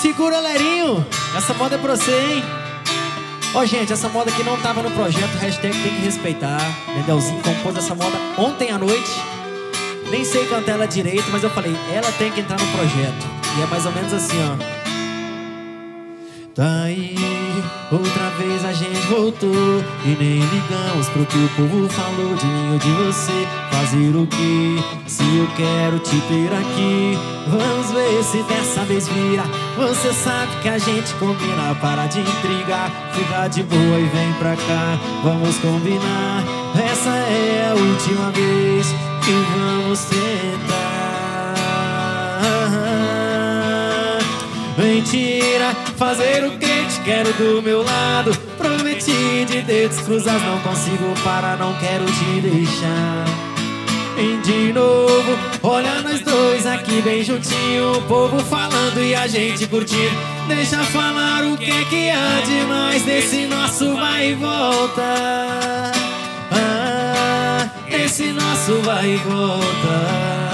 Segura, Lerinho. Essa moda é pra você, hein? Ó, gente, essa moda aqui não tava no projeto. Hashtag tem que respeitar. Nendelzinho compôs essa moda ontem à noite. Nem sei cantar ela direito, mas eu falei, ela tem que entrar no projeto. E é mais ou menos assim, ó. Tá aí, outra vez a gente voltou e nem ligamos pro que o povo falou de mim ou de você. Fazer o que, se eu quero te ter aqui? Vamos ver se dessa vez vira. Você sabe que a gente combina, para de intrigar. Fica de boa e vem pra cá, vamos combinar. Essa é a última vez que vamos tentar. Mentira, fazer o que te quero do meu lado. Prometi de dedos cruzados, não consigo parar, não quero te deixar. E de novo, olha nós dois aqui bem juntinho, o povo falando e a gente curtindo. Deixa falar o que há de mais nesse nosso vai e volta. Nesse nosso vai e volta.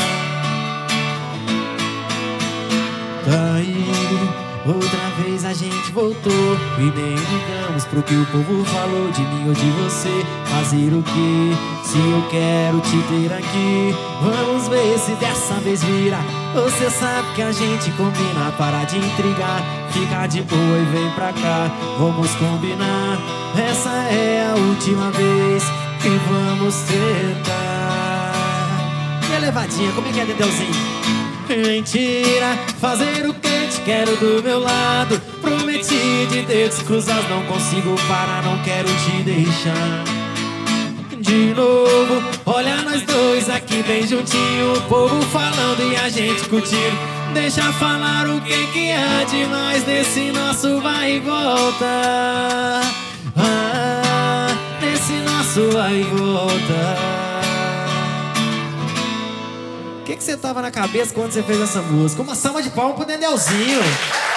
Tá aí, outra vez a gente voltou e nem ligamos pro que o povo falou de mim ou de você. Fazer o que, se eu quero te ter aqui? Vamos ver se dessa vez vira. Você sabe que a gente combina, para de intrigar. Fica de boa e vem pra cá, vamos combinar. Essa é a última vez que vamos tentar. E a levadinha, como é que é, Nendelzinho? Mentira, fazer o que te quero do meu lado. Prometi de dedos cruzados, não consigo parar, não quero te deixar. De novo, olha nós dois aqui bem juntinho, o povo falando e a gente curtindo. Deixa falar o que há de mais nesse nosso vai e volta. Nesse nosso vai e volta. O que você tava na cabeça quando você fez essa música? Uma salva de palmas pro Nendelzinho.